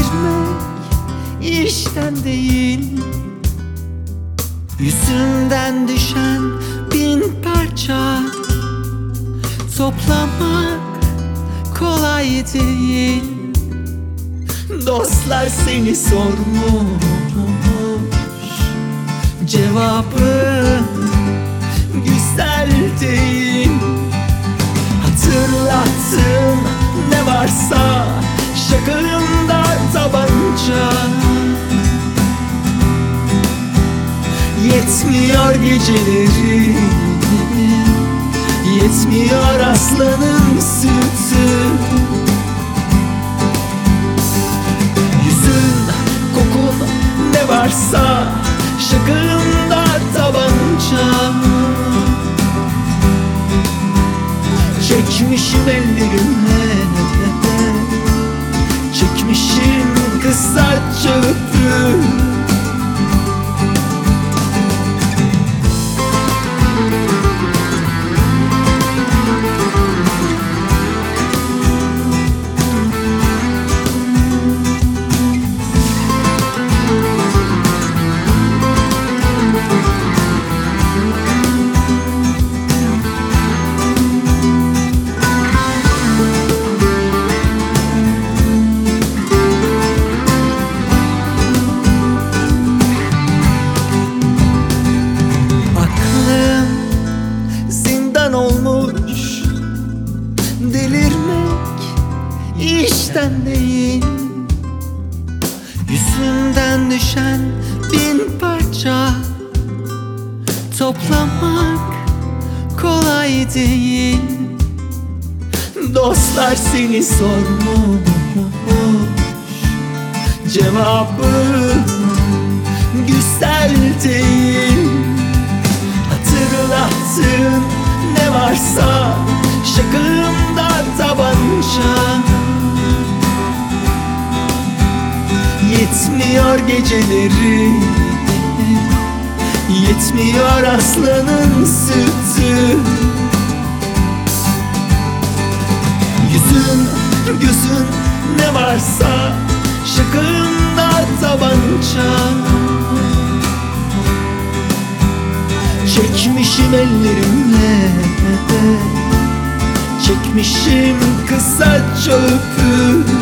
Delirmek işten değil, yüzünden düşen bin parça toplamak kolay değil. Dostlar seni sormuş, cevabı güzel değil. Hatırlattın ne varsa, şakağında tabanca. Yetmiyor geceleri, yetmiyor aslanın sütü. Yüzün, kokun ne varsa, şakağında tabanca. Çekmişim ellerimle, çekmişim kısaca öpü. Olmuş, delirmek işten değil, yüzünden düşen bin parça toplamak kolay değil. Dostlar seni sormuş, cevabı güzel değil. Hatırlattın ne varsa, şakağımda tabanca. Yetmiyor geceleri, yetmiyor aslanın sütü. Yüzün, gözün ne varsa, şakağımda tabanca. Çekmişim ellerimle, çekmişim kısaca öpü.